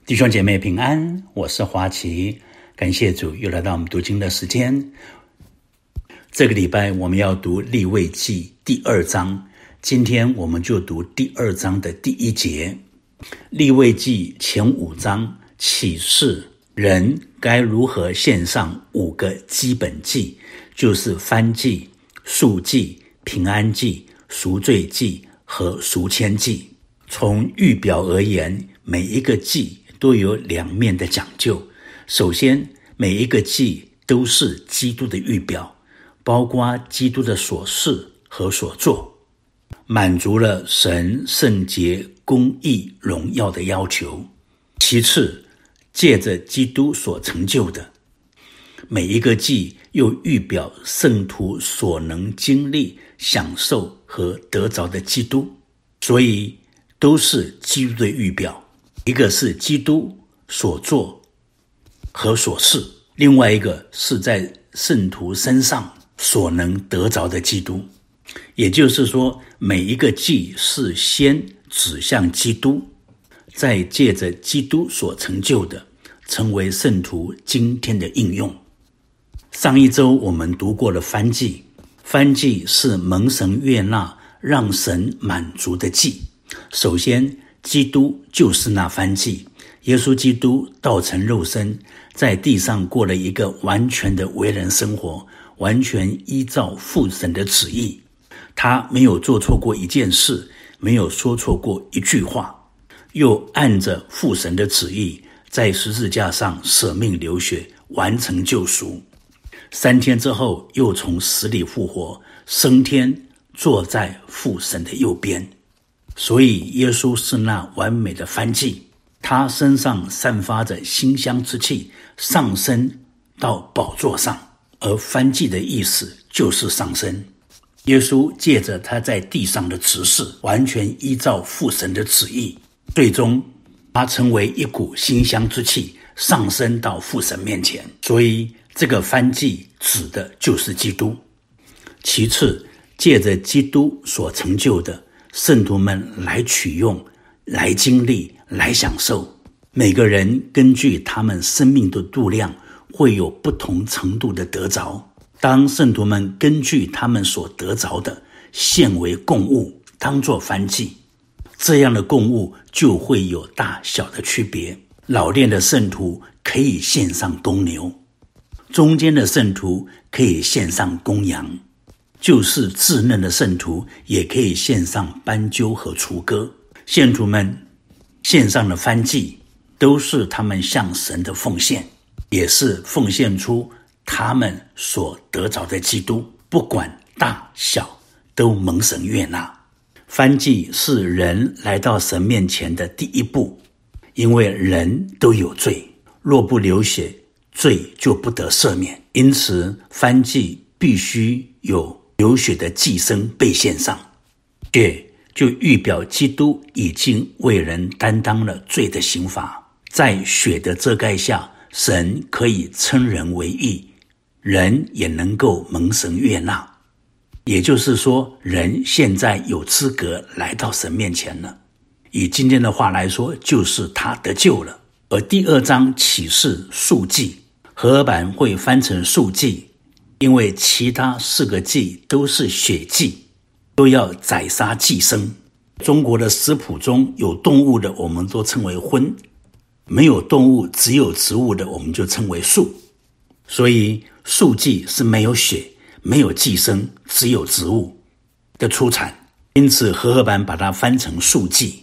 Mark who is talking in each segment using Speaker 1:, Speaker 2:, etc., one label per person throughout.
Speaker 1: 弟兄姐妹平安，我是华奇，感谢主又来到我们读经的时间。这个礼拜我们要读利未记第2章，今天我们就读第2章的第1节。利未记前5章启示人该如何献上5个基本祭，就是燔祭、素祭、平安祭、赎罪祭和赎愆祭。从预表而言，每一个祭都有2面的讲究。首先，每一个祭都是基督的预表，包括基督的所事和所做，满足了神圣洁、公义、荣耀的要求。其次，借着基督所成就的，每一个祭又预表圣徒所能经历、享受和得着的基督，所以都是基督的预表。一个是基督所做和所事，另外一个是在圣徒身上所能得着的基督。也就是说，每一个祭是先指向基督，再借着基督所成就的，成为圣徒今天的应用。上一周我们读过了燔祭，燔祭是蒙神悦纳、让神满足的祭。首先，基督就是那燔祭，耶稣基督道成肉身，在地上过了一个完全的为人生活，完全依照父神的旨意。他没有做错过一件事，没有说错过一句话，又按着父神的旨意，在十字架上舍命流血，完成救赎。3天之后，又从死里复活，升天，坐在父神的右边。所以耶稣是那完美的燔祭，他身上散发着馨香之气，上升到宝座上。而燔祭的意思就是上升。耶稣借着他在地上的执事，完全依照父神的旨意，最终他成为一股馨香之气，上升到父神面前。所以这个燔祭指的就是基督。其次，借着基督所成就的，圣徒们来取用，来经历，来享受。每个人根据他们生命的度量，会有不同程度的得着。当圣徒们根据他们所得着的，献为供物，当作燔祭，这样的供物就会有大小的区别。老练的圣徒可以献上公牛，中间的圣徒可以献上公羊，就是稚嫩的圣徒也可以献上斑鸠和雏鸽。信徒们献上的燔祭都是他们向神的奉献，也是奉献出他们所得着的基督，不管大小都蒙神悦纳。燔祭是人来到神面前的第一步，因为人都有罪，若不流血，罪就不得赦免。因此燔祭必须有流血的祭牲被献上，血就预表基督已经为人担当了罪的刑罚。在血的遮盖下，神可以称人为义，人也能够蒙神悦纳。也就是说，人现在有资格来到神面前了。以今天的话来说，就是他得救了。而第2章启示素祭，和合版会翻成素祭，因为其他4个祭都是血祭，都要宰杀祭牲。中国的食谱中有动物的，我们都称为荤；没有动物，只有植物的，我们就称为素。所以素祭是没有血、没有寄生，只有植物的出产，因此和合版把它翻成素祭。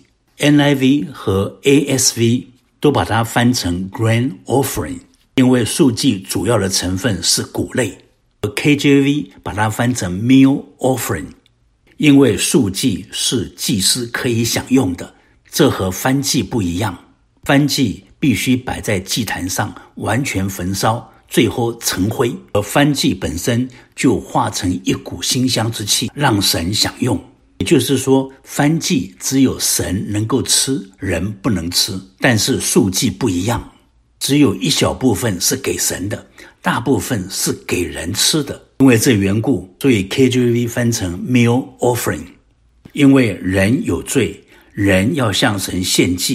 Speaker 1: NIV 和 ASV 都把它翻成 grain offering， 因为素祭主要的成分是谷类。而 KJV 把它翻成 meal offering， 因为素祭是祭司可以享用的，这和燔祭不一样。燔祭必须摆在祭坛上完全焚烧，最后成灰，而燔祭本身就化成一股馨香之气，让神享用。也就是说，燔祭只有神能够吃，人不能吃。但是素祭不一样，只有一小部分是给神的，大部分是给人吃的。因为这缘故，所以 KJV 翻成 meal offering， 因为人有罪，人要向神献祭，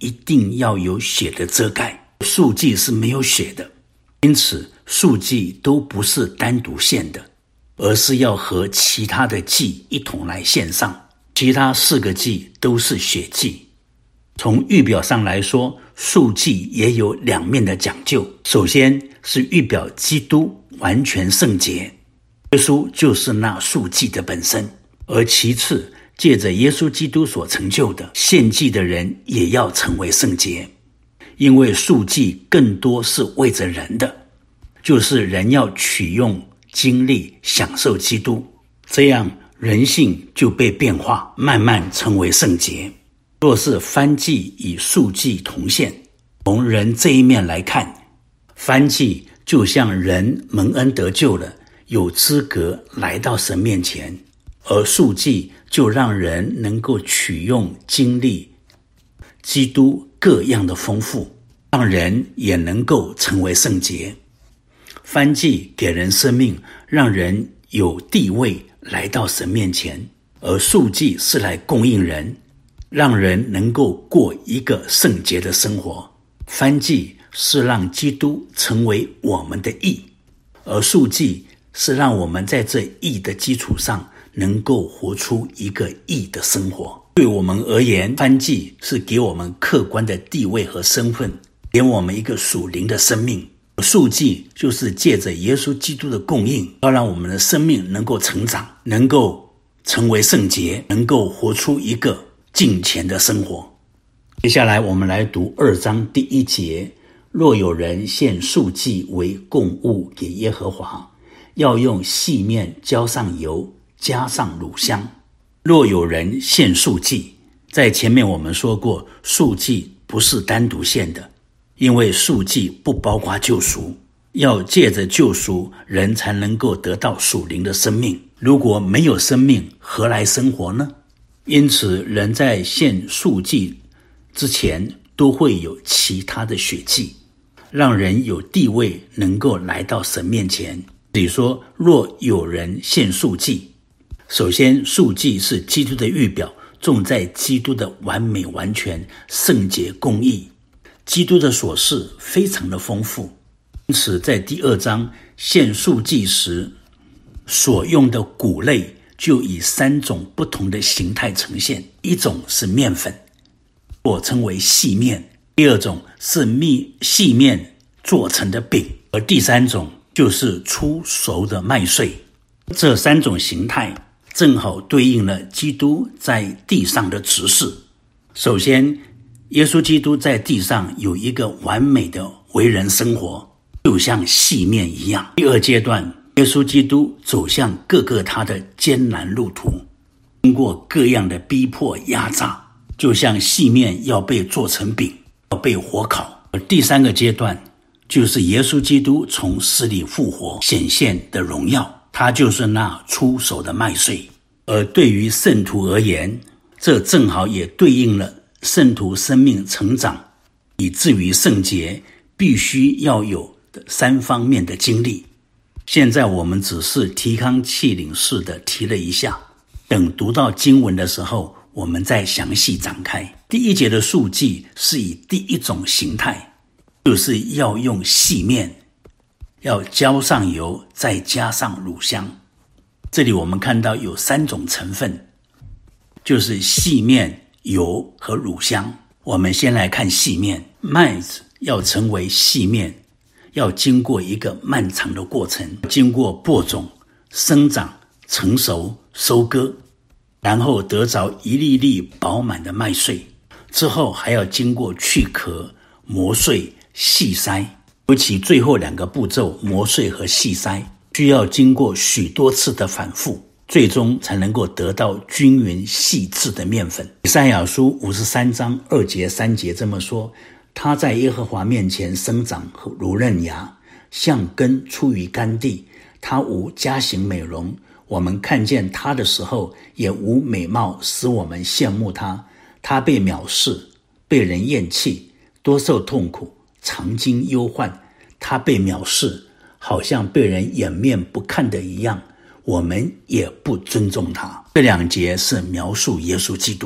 Speaker 1: 一定要有血的遮盖，素祭是没有血的，因此素祭都不是单独献的，而是要和其他的祭一同来献上。其他4个祭都是血祭。从预表上来说，素祭也有2面的讲究。首先是预表基督完全圣洁，耶稣就是那素祭的本身。而其次，借着耶稣基督所成就的，献祭的人也要成为圣洁。因为素祭更多是为着人的，就是人要取用经历享受基督，这样人性就被变化，慢慢成为圣洁。若是燔祭与素祭同献，从人这一面来看，燔祭就像人蒙恩得救了，有资格来到神面前，而素祭就让人能够取用经历基督各样的丰富，让人也能够成为圣洁。燔祭给人生命，让人有地位来到神面前，而素祭是来供应人，让人能够过一个圣洁的生活。燔祭是让基督成为我们的义，而素祭是让我们在这义的基础上能够活出一个义的生活。对我们而言，燔祭是给我们客观的地位和身份，给我们一个属灵的生命。素祭就是借着耶稣基督的供应，要让我们的生命能够成长，能够成为圣洁，能够活出一个敬虔的生活。接下来我们来读2章第1节，若有人献素祭为供物给耶和华，要用细面浇上油，加上乳香。若有人献素祭，在前面我们说过，素祭不是单独献的，因为素祭不包括救赎，要借着救赎，人才能够得到属灵的生命。如果没有生命，何来生活呢？因此，人在献素祭之前，都会有其他的血祭，让人有地位能够来到神面前。比如说，若有人献素祭，首先素祭是基督的预表，重在基督的完美完全圣洁公义。基督的所事非常的丰富，因此在第2章献素祭时所用的谷类就以3种不同的形态呈现。一种是面粉，或称为细面；第2种是细面做成的饼，而第3种就是初熟的麦穗。这3种形态正好对应了基督在地上的职事。首先，耶稣基督在地上有一个完美的为人生活，就像细面一样。第2阶段，耶稣基督走向各个他的艰难路途，经过各样的逼迫压榨，就像细面要被做成饼，要被火烤。而第3个阶段，就是耶稣基督从死里复活显现的荣耀，他就是那初熟的麦穗。而对于圣徒而言，这正好也对应了圣徒生命成长以至于圣洁必须要有的3方面的经历。现在我们只是提纲挈领式的提了一下，等读到经文的时候，我们再详细展开。第1节的素祭是以第1种形态，就是要用细面，要浇上油，再加上乳香。这里我们看到有3种成分，就是细面、油和乳香。我们先来看细面。麦子要成为细面，要经过一个漫长的过程，经过播种、生长、成熟、收割，然后得着一粒粒饱满的麦穗，之后还要经过去壳、磨碎、细筛。尤其最后2个步骤，磨碎和细筛，需要经过许多次的反复，最终才能够得到均匀细致的面粉。以赛亚书53章2节3节这么说，他在耶和华面前生长如嫩芽，像根出于干地，他无佳形美容，我们看见他的时候也无美貌使我们羡慕他。他被藐视，被人厌弃，多受痛苦，常经忧患。他被藐视，好像被人掩面不看的一样，我们也不尊重他。这2节是描述耶稣基督。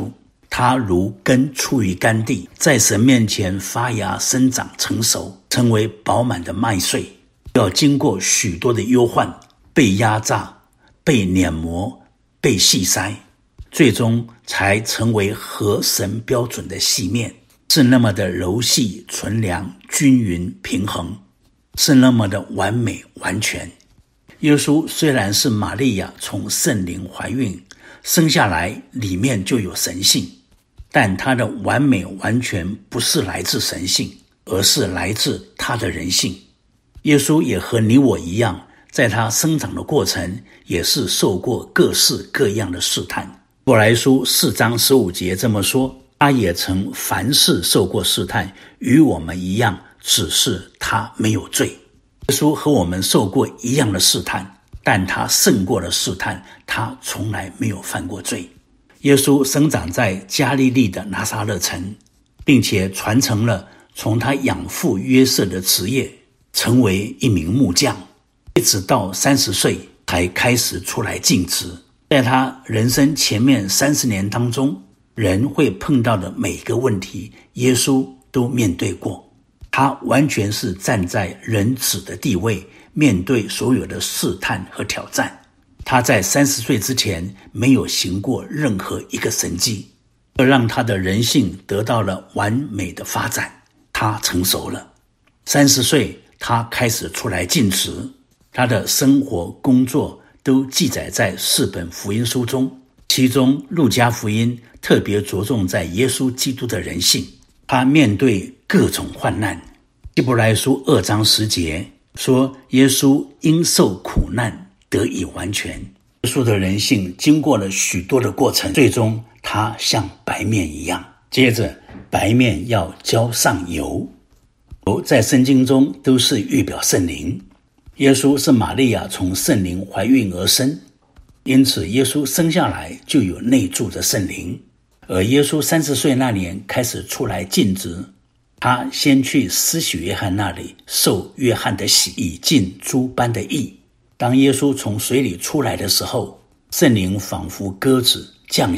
Speaker 1: 他如根出于干地，在神面前发芽生长成熟，成为饱满的麦穗，要经过许多的忧患，被压榨，被碾磨，被细筛，最终才成为合神标准的细面，是那么的柔细纯良，均匀平衡，是那么的完美完全。耶稣虽然是玛利亚从圣灵怀孕生下来，里面就有神性，但他的完美完全不是来自神性，而是来自他的人性。耶稣也和你我一样，在他生长的过程也是受过各式各样的试探。希伯来书4章15节这么说，他也曾凡事受过试探，与我们一样，只是他没有罪。耶稣和我们受过一样的试探，但他胜过了试探，他从来没有犯过罪。耶稣生长在加利利的拿撒勒城，并且传承了从他养父约瑟的职业，成为一名木匠，一直到30岁才开始出来尽职。在他人生前面30年当中，人会碰到的每个问题，耶稣都面对过。他完全是站在人子的地位，面对所有的试探和挑战。他在30岁之前没有行过任何一个神迹，而让他的人性得到了完美的发展。他成熟了，30岁他开始出来尽职，他的生活工作都记载在4本福音书中，其中路加福音特别着重在耶稣基督的人性。他面对各种患难，希伯来书2章10节说，耶稣因受苦难得以完全。耶稣的人性经过了许多的过程，最终他像白面一样。接着白面要浇上油，油在圣经中都是预表圣灵。耶稣是玛利亚从圣灵怀孕而生，因此耶稣生下来就有内住的圣灵。而耶稣30岁那年开始出来尽职，他先去施洗约翰那里受约翰的洗，以尽诸般的义。当耶稣从水里出来的时候，圣灵仿佛鸽子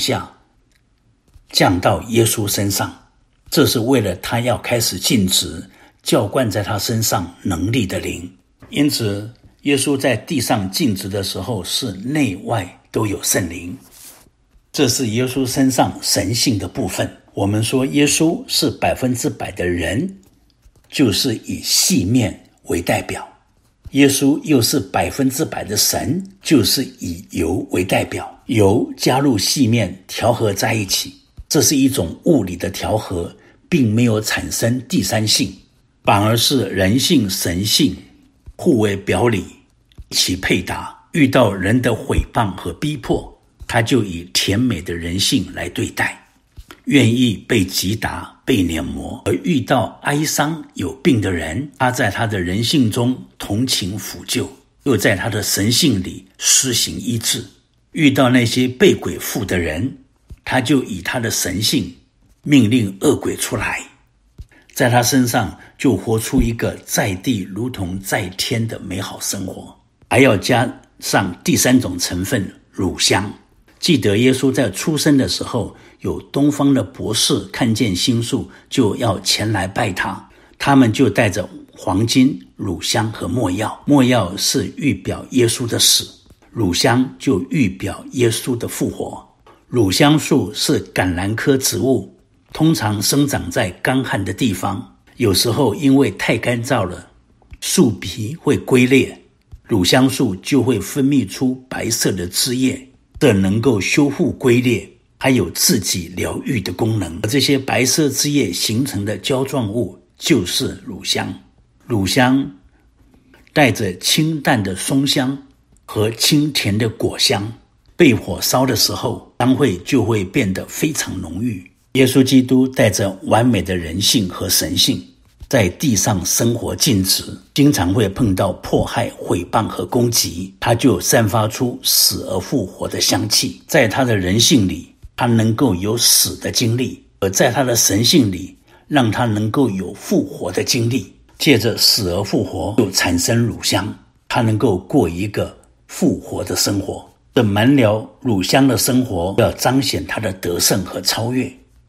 Speaker 1: 降到耶稣身上，这是为了他要开始尽职，浇灌在他身上能力的灵。因此耶稣在地上尽职的时候，是内外都有圣灵，这是耶稣身上神性的部分。我们说耶稣是100%的人，就是以细面为代表；耶稣又是100%的神，就是以油为代表。油加入细面调和在一起，这是一种物理的调和，并没有产生第三性，反而是人性神性互为表里，一起配搭。遇到人的毁谤和逼迫，他就以甜美的人性来对待，愿意被击打被碾磨。而遇到哀伤有病的人，他在他的人性中同情抚救，又在他的神性里施行医治。遇到那些被鬼附的人，他就以他的神性命令恶鬼出来，在他身上就活出一个在地如同在天的美好生活。还要加上第3种成分，乳香。记得耶稣在出生的时候，有东方的博士看见星宿，就要前来拜他，他们就带着黄金、乳香和没药。没药是预表耶稣的死，乳香就预表耶稣的复活。乳香树是橄榄科植物，通常生长在干旱的地方，有时候因为太干燥了，树皮会龟裂，乳香树就会分泌出白色的汁液，这能够修复龟裂，还有自己疗愈的功能。而这些白色汁液形成的胶状物就是乳香。乳香带着清淡的松香和清甜的果香，被火烧的时候，香味就会变得非常浓郁。耶稣基督带着完美的人性和神性，在地上生活尽职，经常会碰到迫害、毁谤和攻击，他就散发出死而复活的香气。在他的人性里，他能够有死的经历，而在他的神性里，让他能够有复活的经历。借着死而复活，就产生乳香，他能够过一个复活的生活。这满了乳香的生活，要彰显他的得胜和超越。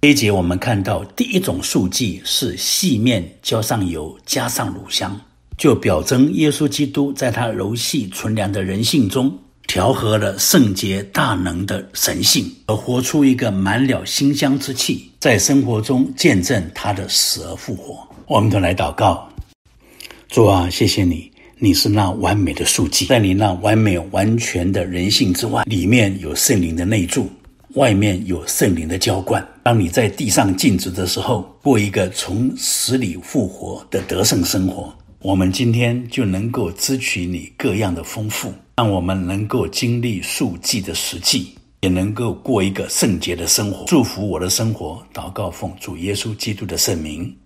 Speaker 1: 这一节我们看到第一种素祭是细面浇上油，加上乳香，就表征耶稣基督在他柔细纯良的人性中调和了圣洁大能的神性，而活出一个满了馨香之气，在生活中见证他的死而复活。我们都来祷告。主啊，谢谢你，你是那完美的素祭，在你那完美完全的人性之外，里面有圣灵的内住，外面有圣灵的浇灌。当你在地上尽职的时候，过一个从死里复活的得胜生活，我们今天就能够支取你各样的丰富，让我们能够经历素祭的实际，也能够过一个圣洁的生活。祝福我的生活，祷告奉主耶稣基督的圣名。